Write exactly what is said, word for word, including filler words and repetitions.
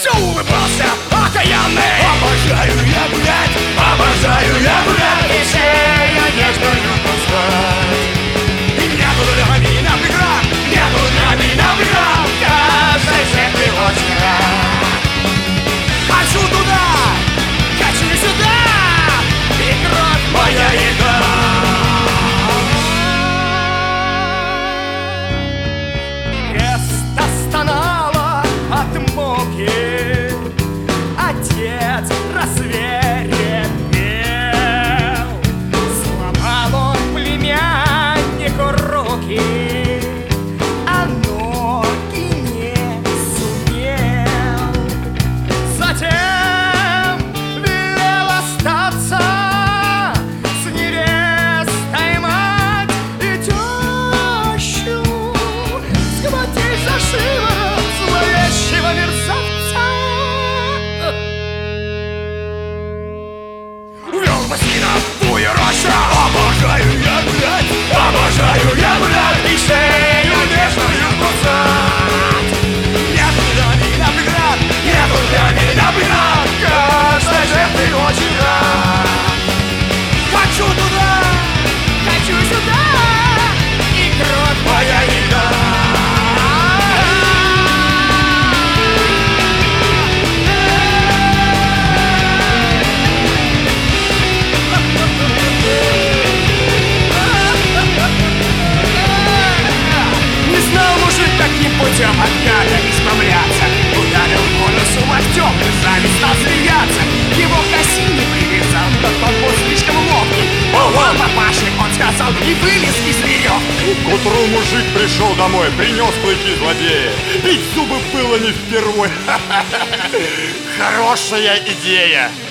все улыбался окаянный. Обожаю я гулять, обожаю я гулять, и шею нежную пускать. Нету для меня преград, нету для меня преград, каждый светлый очень рад. Хочу туда, хочу сюда, и кровь моя еда. Место стонало от муки, отец рассверепел. Сломал он племяннику руки, а ноги не сумел. Затем велел остаться с невестой мать и тещу, схватить за шиворот зловещего мерзавца. Увел бы сына в тую рощу. Обожаю я гулять, обожаю я гулять, и шею нежную кусать. Нету для меня преград, нету для меня преград, каждой жертвы очень рад. Хочу туда, хочу сюда, и кровь моя еда. Не знал мужик, каким путем от яда избавляться. Ударил по носу локтем, и сзади стал смеяться. Его к оси не привязал, но тот был слишком ловкий. Ого, папаши, он сказал, и вылез из веревки. К утру мужик пришел домой, принес клыки злодея. Бить зубы было не впервой. Хорошая идея.